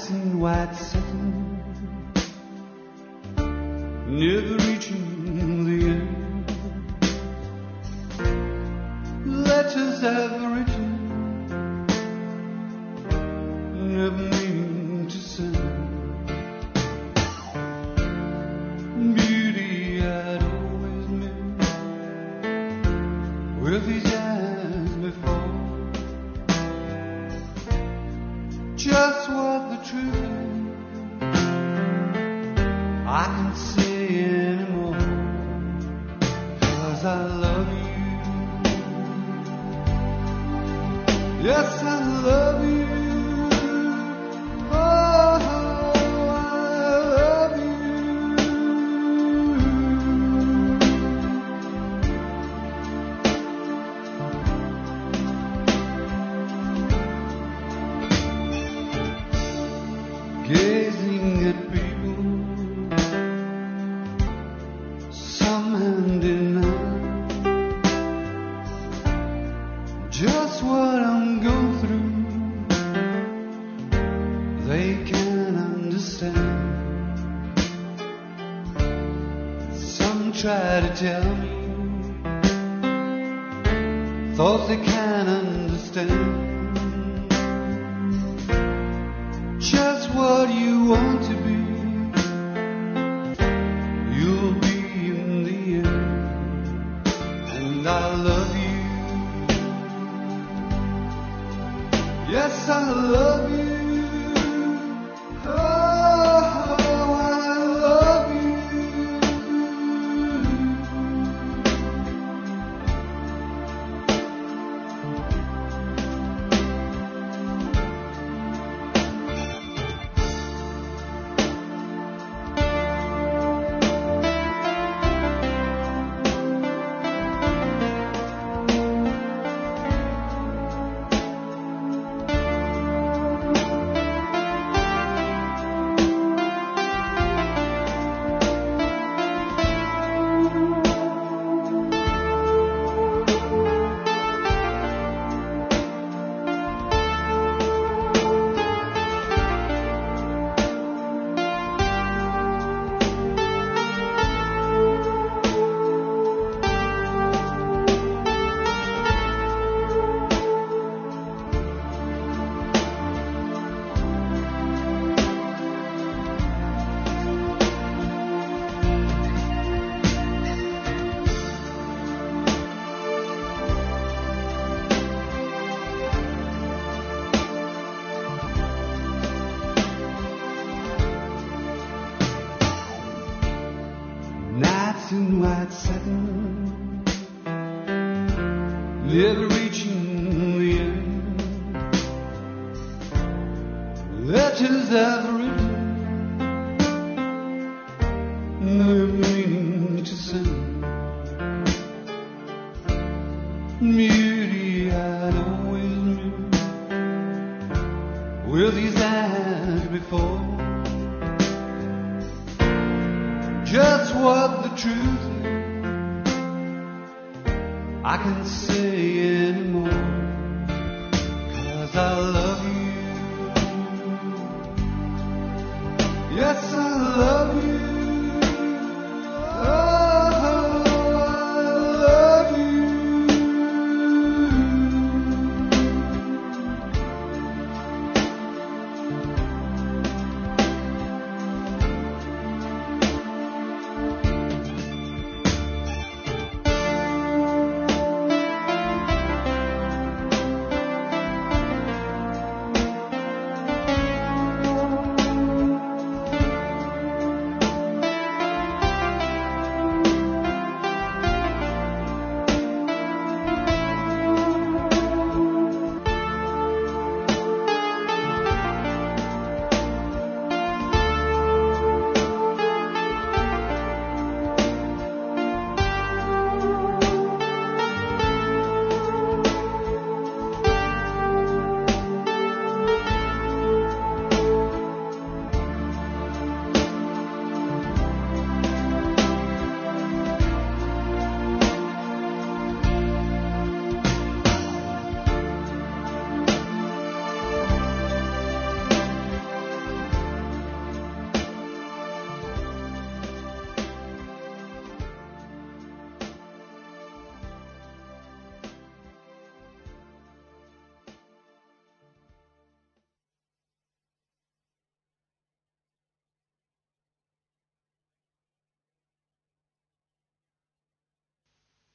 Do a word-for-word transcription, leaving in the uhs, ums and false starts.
nights in white satin, never reaching the end. Letters I've written, never meaning to send. Beauty I'd always known, with these eyes before. Just what the truth is, I can't say anymore, 'cause I love you. Yes, I love you. Oh, I love you. Gazing at people, some hand in hand, just what I'm going through, they can't understand. Some try to tell me thoughts they can't understand. Just what you want to be, you'll be in the end. And I love you. Yes, I love you. Oh, I love you. Nights in white satin, never reaching the end. Letters I've written, never meaning to send. Beauty I'd always knew, with these eyes before. Just what the truth is, I can say it.